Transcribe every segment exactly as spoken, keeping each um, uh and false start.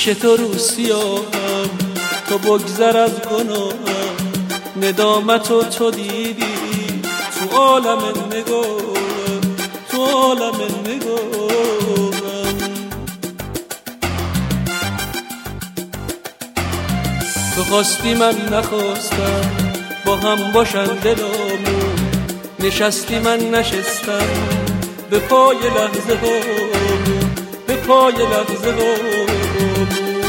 پیش تو رو سیاهم، تو بگذر از گناهم. ندامتو تو دیدی تو عالم نگاهم، تو عالم نگاهم. تو خواستی من نخواستم، با هم باشن دلامون. نشستی من نشستم، به پای لحظه هامون، به پای لحظه هامون.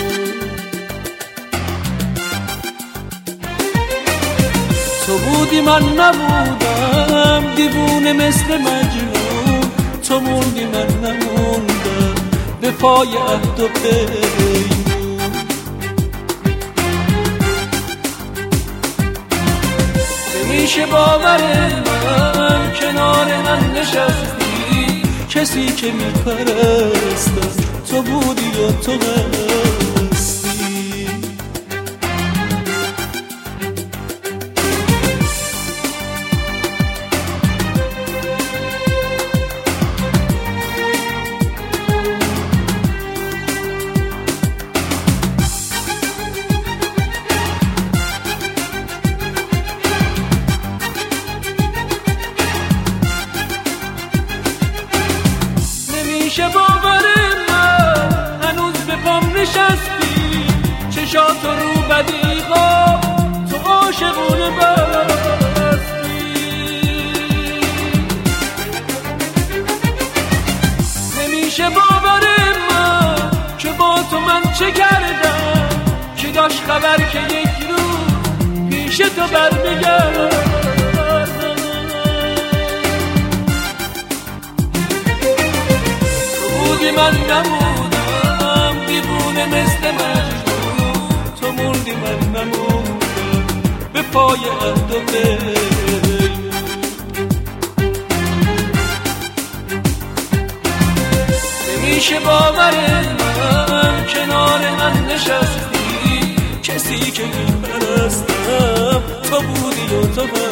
تو بودی من نبودم، دیوونه مثل مجنون. تو موندی من نموندم، به پای عهد و پیمون. نمیشه باور من کنار من نشستی، کسی که میپرستم تو بودی و تو هستی. نمیشه باور من هنوز به پام نشستی، چشات رو بدی ها تو عاشقونه بستی. نمیشه باور من که با تو من چه کردم، که داشت خبر که یک روز پیش تو برمیگردم. من نمودم دیوونه مثل مجنون، تو موندی من نموندم، به پای عهد و پیمون. نمیشه باور من کنار من نشستی، کسی که میپرستم تو بودی و تو